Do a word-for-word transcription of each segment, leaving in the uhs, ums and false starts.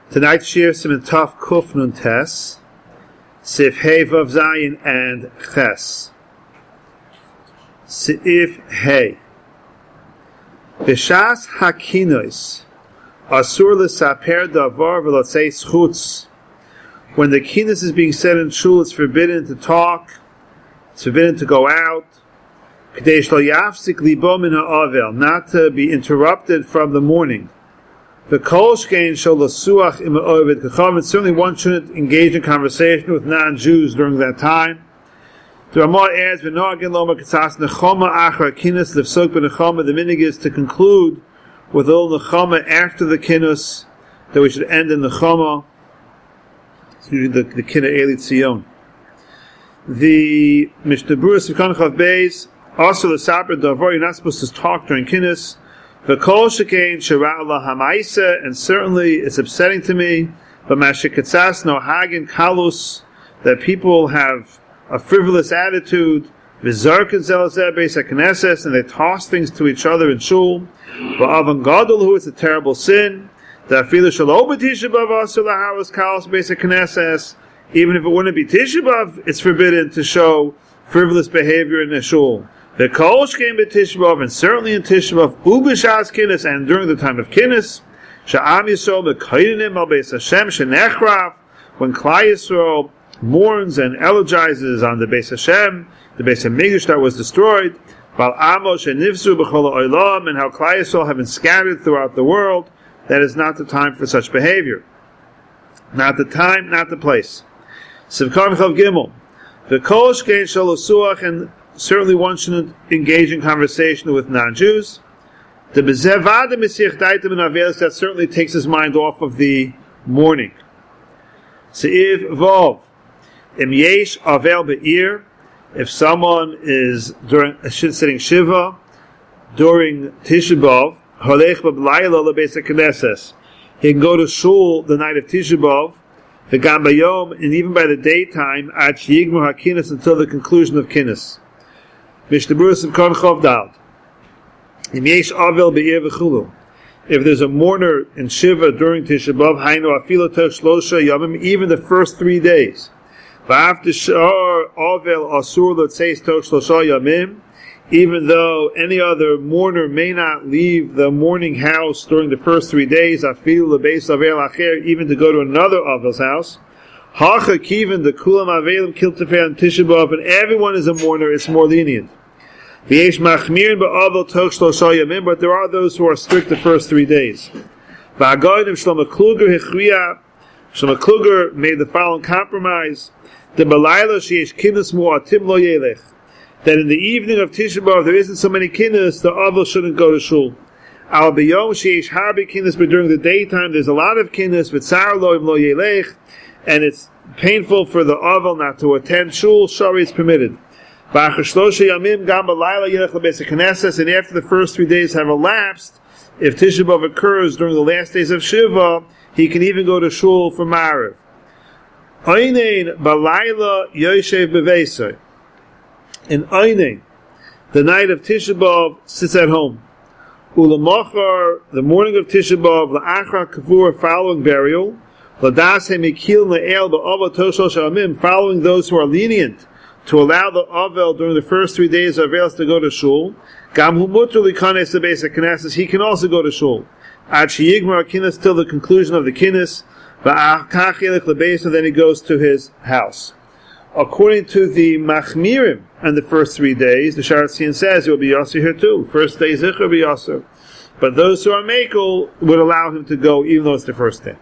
Tonight's shir Siman Taf Kuf Nun Tes, Sif Hey Vav Zayin and Ches. Sif Hey. B'shas hakinois asur l'saper davar v'lotzei schutz. When the kinus is being said in shul, it's forbidden to talk. It's forbidden to go out. K'dei shlo yafsik libo min ha'avel, not to be interrupted from the mourning. V'kol shkein shol l'suach im ha'ovid k'cham. Certainly one shouldn't engage in conversation with non-Jews during that time. The Ramah adds, "V'noagin loma k'tzas nechama achar kinus lifsok b'nechama." The minig is to conclude with a little nechama after the kinus, that we should end in nechama. It's usually the, the kinah Eli Tzion. The Mishnah Berurah Sivkan Chav Beis, also the Saper Davar, you're not supposed to talk during kinus. V'kol shekein shera la hamaisa, and certainly it's upsetting to me, but mashikatzas no hagin kalus, that people have a frivolous attitude, v'zarkin zelazeh beis hakneses, and they toss things to each other in shul. V'avan gadol hu, it's a terrible sin. Da'afilu shelo b'tisha b'av asur laharos kalos beis hakneses. Even if it wouldn't be Tisha B'av, it's forbidden to show frivolous behavior in the shul. V'kol shkein b'tisha b'av, and certainly in Tisha B'av, u'b'shas kinus, and during the time of kinus, sha'am Yisrael b'koinim al beis Hashem shenechrav, when Klal Yisrael mourns and elegizes on the Beis Hashem, the Beis Hamikdash that was destroyed, Val Amos and Nivzu b'chol ha'olam, and how Klal Yisrael have been scattered throughout the world. That is not the time for such behavior. Not the time, not the place. Sivkan Chav Gimel, V'kol shkein shelo suach, and certainly one shouldn't engage in conversation with non-Jews. The B'zeh vada Mesiach Daitim and Avelis, that certainly takes his mind off of the mourning. Seiv Vov, Im yesh avel be'ir, if someone is during sitting shiva during Tisha B'av, holech b'layla lebeis hakneses, he can go to shul the night of Tisha B'av, v'gam bayom, and even by the daytime, ad sheyigmor hakinus, until the conclusion of kinus. Mishnah Berurah Sivkan Chav Dal, Im yesh avel be'ir v'chulu, if there's a mourner in shiva during Tisha B'av, hainu afilo toch shlosha yomim, even the first three days. Even though any other mourner may not leave the mourning house during the first three days, even to go to another Avel's house, and everyone is a mourner, it's more lenient. But there are those who are strict the first three days. Shlomo Kluger made the following compromise: that in the evening of Tisha B'av there isn't so many kinus, the Avel shouldn't go to shul. But during the daytime there's a lot of kinus, and it's painful for the Avel not to attend shul. Shari is permitted. And after the first three days have elapsed, if Tisha B'av occurs during the last days of Shiva, he can even go to shul for Ma'ariv. Oinein balayla yoshev beveisai. In Oinein, the night of Tisha B'av, sits at home. Ulamachar, the morning of Tisha B'av, la'achar kavur, following burial, ladas hemikil ne'el ba'ava toshal shamim, following those who are lenient to allow the Avel during the first three days of Avelis to go to shul. Gam hu mutar likanes lebeis hakneses, he can also go to shul. Ad sheyigmar hakinus, till the conclusion of the kinus. And then he goes to his house. According to the Machmirim and the first three days, the Sharatzian says it will be Yasser here too. First day Zichar will be Yasser. But those who are Mekel would allow him to go even though it's the first day.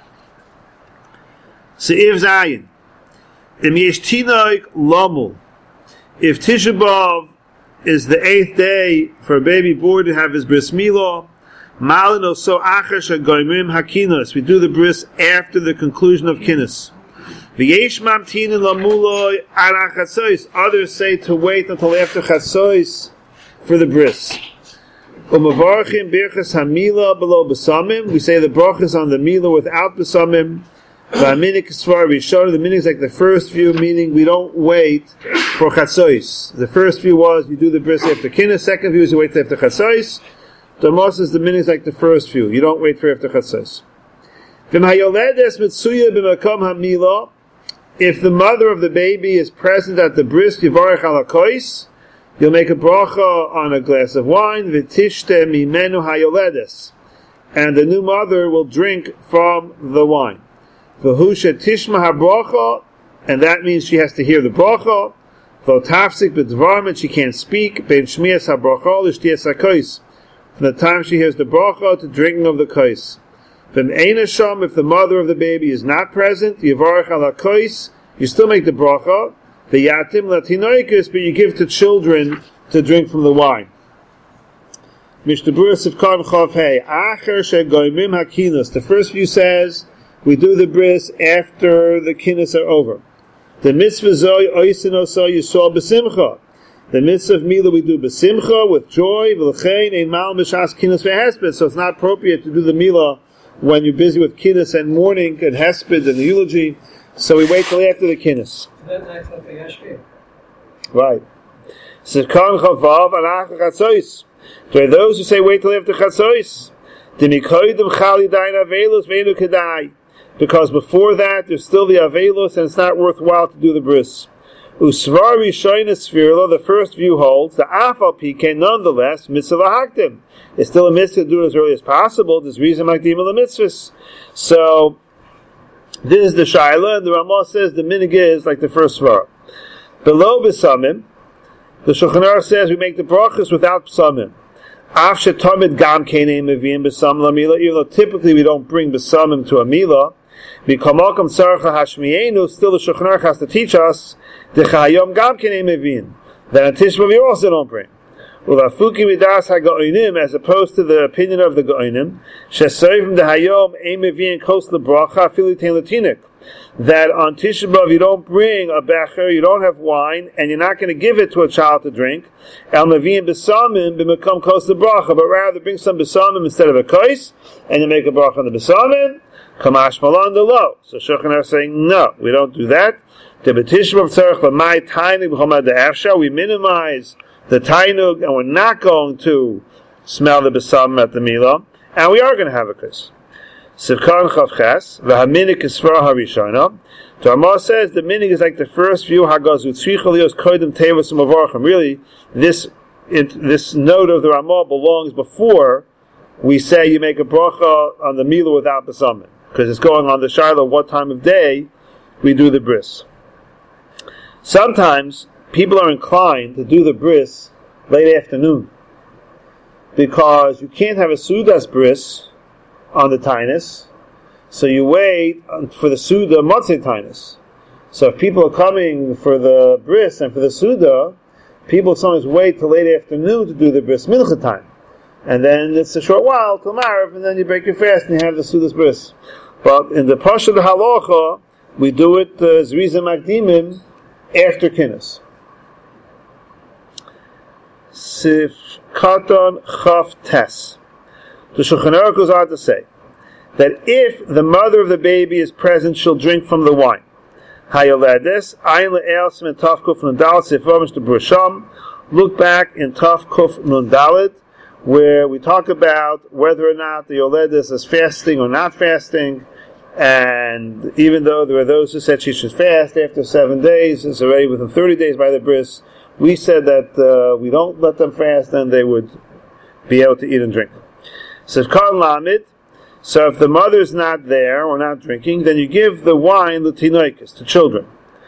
Se'iv Zayin. Im yesh tinoik lamul. If Tisha B'av is the eighth day for a baby boy to have his bris milah, Malin so achash hagoymim hakinos. We do the bris after the conclusion of kinus. V'yesh mamtinin lamuloi ara chatzois. Others say to wait until after chatzois for the bris. Umavarchim birchas hamila below besamim. We say the brachas on the mila without besamim. V'aminik svar rishon. The meaning is like the first view, meaning we don't wait for chatzois. The first view was you do the bris after kinus. Second view is you wait after chatzois. The Mos is the meaning is like the first view. You don't wait for after Chatzos. V'mayoledes mitsuya b'makom hamila. If the mother of the baby is present at the bris, yivarech ala kois, you'll make a bracha on a glass of wine. V'tishte mimenu hayoledes, and the new mother will drink from the wine. V'husha tishma habracha, and that means she has to hear the bracha. V'tafsik b'dvarim, and she can't speak. Ben shmiyas habracha l'shtiyas hakois, from the time she hears the bracha to drinking of the kois. From Einasham, if the mother of the baby is not present, Yivarech ala kois, you still make the bracha, the yatim latinoikus, but you give to children to drink from the wine. Mishnah Berurah Sivkon Chav Hey, Acher shegoymim hakinos. The first view says we do the bris after the kinos are over. The mitzvah zoy oisin oso yisol b'simcha. The mitzvah of Mila we do b'simcha, with joy, v'lechein ein mal b'shas kinos v'hesped. So it's not appropriate to do the Mila when you're busy with kinnis and mourning and hesped and the eulogy, so we wait till after the kinnis. Right. Sivkan chavav anach chatzois. There are those who say wait till after chatzois. Demikoydem chali dain avelus veinu kedai. Because before that there's still the avelus and it's not worthwhile to do the bris. Usvar rishonis svirlo, the first view holds the afal pike nonetheless mitzvah haktim. It's still a mitzvah to do it as early as possible. There's reason makdim la mitzvahs. So this is the shaila, and the Ramah says the minig is like the first svara. Below besamim, the Shulchan Aruch says we make the brachas without besamim. Af shetamid gam keinei meviim besam la mila. Even though typically we don't bring besamim to a mila, b'kamalkam tzarcha hashmienu. Still, the Shulchan Aruch has to teach us the chayom gam keinei meviim that on Tisha B'av you also don't bring. Ulafuki midas ha'ga'onim, as opposed to the opinion of the ga'onim, shesoivim dehayom ein meviin kos lebracha afilu tein latinik, that on Tisha B'av you don't bring a becher, you don't have wine, and you're not going to give it to a child to drink. El meviin besamim b'mekom kos lebracha, but rather bring some besamim instead of a kos, and you make a bracha on the besamim. Kamash malan delo. So Shulchan Aruch is saying no, we don't do that. The Tisha B'av tzarich l'may tainig b'chomad de'efsha. We minimize the tainug, and we're not going to smell the besamim at the milah, and we are going to have a kiss. Sivkan chavches v'haminik isfar harishona. The Ramah says the minig is like the first view. Hagaz utzricha lios kodim tevos umavarchim. Really, this it, this note of the Ramah belongs before we say you make a bracha on the milah without besamim, because it's going on the shiloh what time of day we do the bris. Sometimes people are inclined to do the bris late afternoon, because you can't have a sudas bris on the tainus, so you wait for the suda motzei tainus. So if people are coming for the bris and for the suda, people sometimes wait till late afternoon to do the bris mincha time, and then it's a short while till Marav, and then you break your fast and you have the sudas bris. But in the pasha the halacha, we do it zriza makdimim after kinnis. Sif Katon Chaf Tes. The Shulchan Aruch goes on to say that if the mother of the baby is present, she'll drink from the wine. Hayoledes Ayin le'el simen Taf Kuf Nun Dalet Sefer to Brusham. Look back in Taf Kuf Nun Dalet, where we talk about whether or not the Yoledes is fasting or not fasting. And even though there are those who said she should fast after seven days, it's already within thirty days by the bris. We said that uh, we don't let them fast, and they would be able to eat and drink. So if so if the mother's not there or not drinking, then you give the wine l'tinoikos, to children.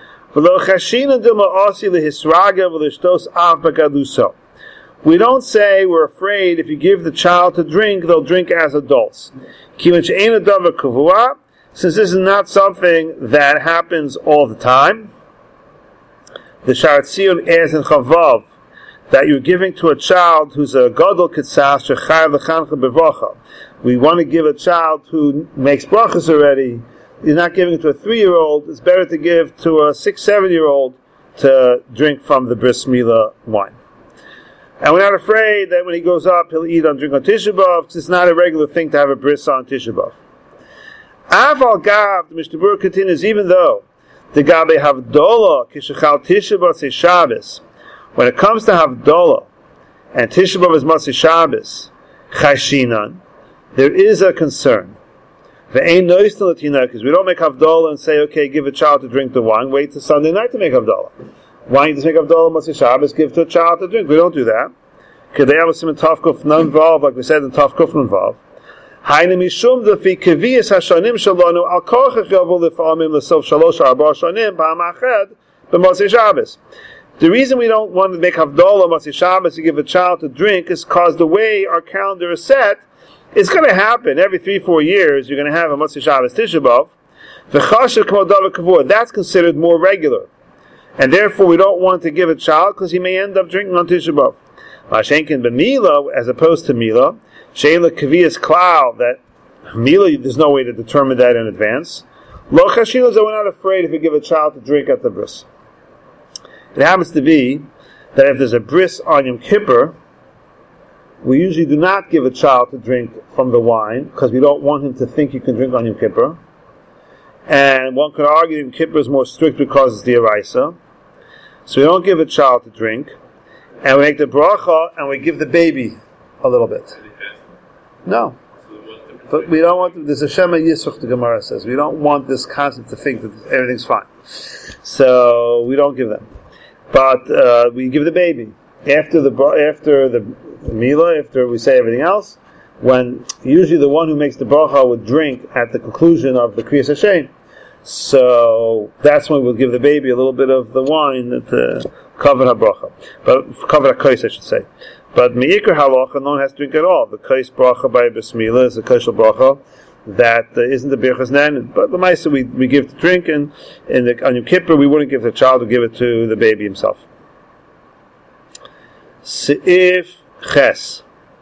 We don't say we're afraid if you give the child to drink, they'll drink as adults. Since this is not something that happens all the time, the Sharat Tziyun adds in Chavav that you're giving to a child who's a gadol kitzas shechayav l'chancha b'bracha. We want to give a child who makes brachas already. You're not giving it to a three-year-old. It's better to give to a six, seven-year-old to drink from the bris milah wine. And we're not afraid that when he goes up, he'll eat and drink on Tisha B'av, because it's not a regular thing to have a bris on Tisha B'av. Aval Gav, the Mishnah Berurah continues, even though the Gabe Havdolah, Kishachal Tisha B'av say Shabbos, when it comes to Havdolah, and Tisha B'av is Matzei Shabbos, Chashinan, there is a concern. The ain't no because we don't make Havdalah and say, okay, give a child to drink the wine, wait till Sunday night to make Havdalah. Why don't you make Havdalah Motzei Shabbos, give to a child to drink? We don't do that. Because they have a simon Tavkuf not involved, like we said in Tavkuf not involved. Hainu mishum defi kaviyas hashanim shalonu al korchach yavu lefamim lesof shalosh arba shanim ba'amached b'Motzei Shabbos. The reason we don't want to make Havdalah Motzei Shabbos to give a child to drink is because the way our calendar is set, it's going to happen every three, four years. You're going to have a Motzei Shabbos Tisha B'Av. V'chasher k'mo davar kavur. That's considered more regular, and therefore we don't want to give a child because he may end up drinking on Tisha B'Av. Mashenkin b'Mila, as opposed to Mila, she'ela kaviyas klal, that Mila there's no way to determine that in advance. Lo chashilas, we're not afraid if we give a child to drink at the bris. It happens to be that if there's a bris on Yom Kippur, we usually do not give a child to drink from the wine because we don't want him to think you can drink on Yom Kippur. And one could argue Yom Kippur is more strict because it's the Eraisa. So we don't give a child to drink. And we make the bracha and we give the baby a little bit. No. But we don't want, there's a Shema Yisruch, the Gemara says. We don't want this concept to think that everything's fine. So we don't give them. But uh, we give the baby. After the after the Mila, after we say everything else, when usually the one who makes the bracha would drink at the conclusion of the Kriyas Hashem. So that's when we'll give the baby a little bit of the wine to cover her bracha. But cover her kais, I should say. But me'ikr halacha, no one has to drink at all. The kais bracha by Bismillah is a kosher bracha that uh, isn't the birchas nan. But the ma'aseh we, we give to drink, and in the on Yom Kippur we wouldn't give the child, we give it to the baby himself. Seif ches.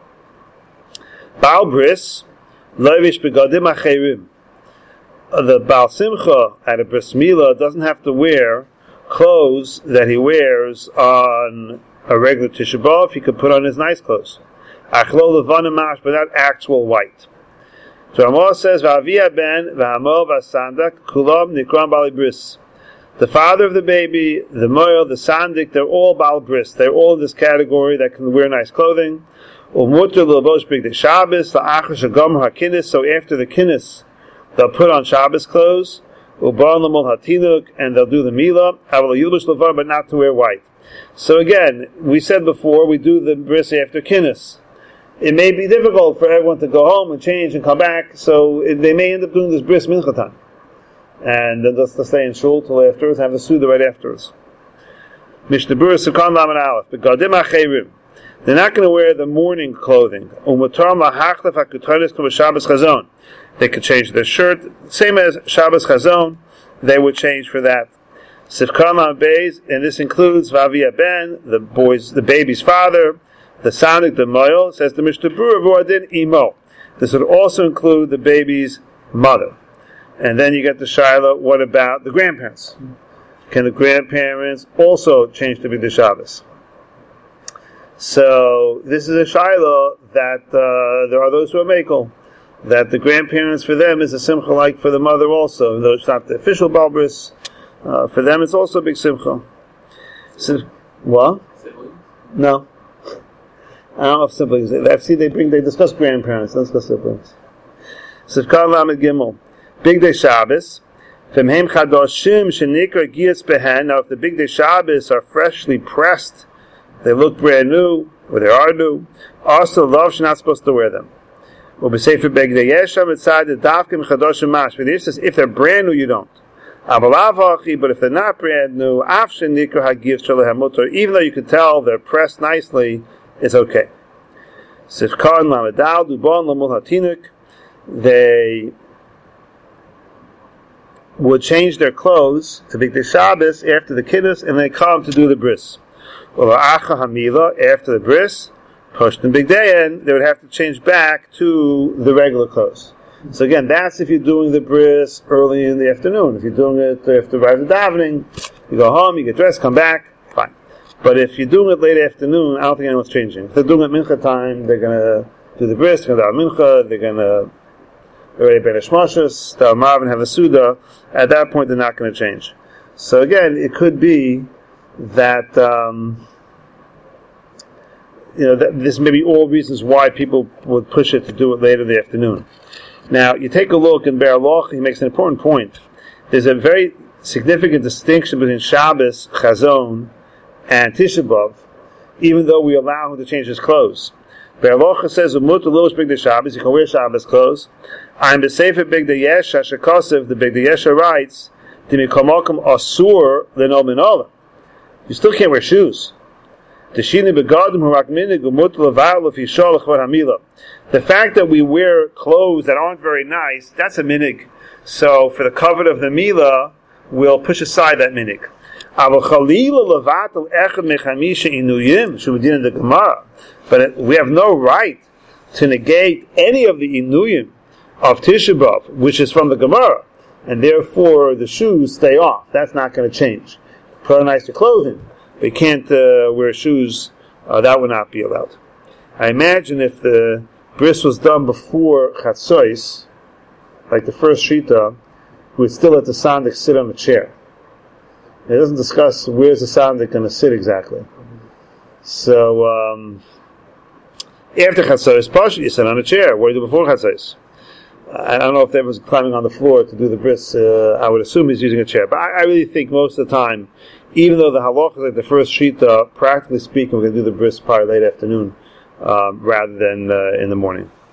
Baal bris, lovish begadim acherim. The Baal Simcha at a bris milah doesn't have to wear clothes that he wears on a regular Tisha B'Av. He could put on his nice clothes. Achlo levanim mash, but not actual white. So Ramah says, "V'avia ben v'hamol v'sandak kulam nikram bali bris." The father of the baby, the moel, the sandik, they're all bal bris. They're all in this category that can wear nice clothing. Umuter l'bosh b'gdei Shabbos la'achar shagam hakinis. So after the kinis, they'll put on Shabbos clothes. U'ban l'mol hatinuk, and they'll do the milah. Aval yilbush levar, but not to wear white. So again, we said before, we do the bris after kinis. It may be difficult for everyone to go home and change and come back, so it, they may end up doing this bris mincha time. And then just to stay in shul till afterwards, have the suda right afterwards. Mishnah Berurah Sukkot Lamed Aleph. Begadim acherim. They're not going to wear the mourning clothing. Umutar lahachlef hakutonis k'va Shabbos Chazon. They could change their shirt, same as Shabbos Chazon. They would change for that. Sifkam Beis, and this includes Vavia Ben, the boy's, the baby's father, the Sandik, the Moel. Says the Mishnah Berurah V'Adin Imo. This would also include the baby's mother. And then you get the Shaila, what about the grandparents? Can the grandparents also change to be the Shabbos? So, this is a Shaila that uh, there are those who are Mekel, that the grandparents for them is a simcha like for the mother also, though it's not the official Balbris. Uh, for them it's also a big simcha. So, what? No. I don't know if siblings. I've seen they bring, they discuss grandparents, don't discuss siblings. Sivkar Lamed Gimel. Big Day Shabbos. Femhem Chadoshim Shenikra Giyas Behen. Now, if the Big Day Shabbos are freshly pressed, they look brand new, or they are new, also love, you're not supposed to wear them. We'll be safe for Big Day Yesham inside the Davkim Chadoshim Mash. But says if they're brand new, you don't. But if they're not brand new, even though you can tell they're pressed nicely, it's okay. Sifkan Lamedal Dubon Lamul Hatinuk. They would change their clothes to be the Shabbos after the Kiddush, and they come to do the bris. Or Acha Hamila after the bris, pushed in Big Day, and they would have to change back to the regular clothes. So again, that's if you're doing the bris early in the afternoon. If you're doing it after arrive the davening, you go home, you get dressed, come back, fine. But if you're doing it late afternoon, I don't think anyone's changing. If they're doing it mincha time, they're going to do the bris, they're going to daven mincha, they're going to already Beresh Moshes, they'll Marvin have a Suda. At that point, they're not going to change. So again, it could be that, um, you know, that this may be all reasons why people would push it to do it later in the afternoon. Now, you take a look in Be'er Halacha, he makes an important point. There's a very significant distinction between Shabbos, Chazon, and Tisha B'Av, even though we allow him to change his clothes. Be'er Halacha says, "Umut lo b'gdei Shabbos." You can wear Shabbos clothes. I'm b'sefer b'gdei Yesha shekasev. The b'gdei Yesha writes, "Dimikomokum asur leno minola." You still can't wear shoes. The fact that we wear clothes that aren't very nice, that's a minig. So for the covet of the milah, we'll push aside that minig. But we have no right to negate any of the inuyim of Tisha B'Av, which is from the Gemara, and therefore the shoes stay off. That's not going to change. Put on nicer clothing. We can't uh, wear shoes. Uh, that would not be allowed. I imagine if the bris was done before Chatzos, like the first Shita, we'd still let the sandik sit on a chair. It doesn't discuss where's the sandik going to sit exactly. So, um, after Chatzos, partially you sit on a chair. What do you do before Chatzos? I don't know if there was climbing on the floor to do the bris. Uh, I would assume he's using a chair. But I, I really think most of the time, even though the halacha is like the first shita, practically speaking, we're going to do the bris probably late afternoon um, rather than uh, in the morning.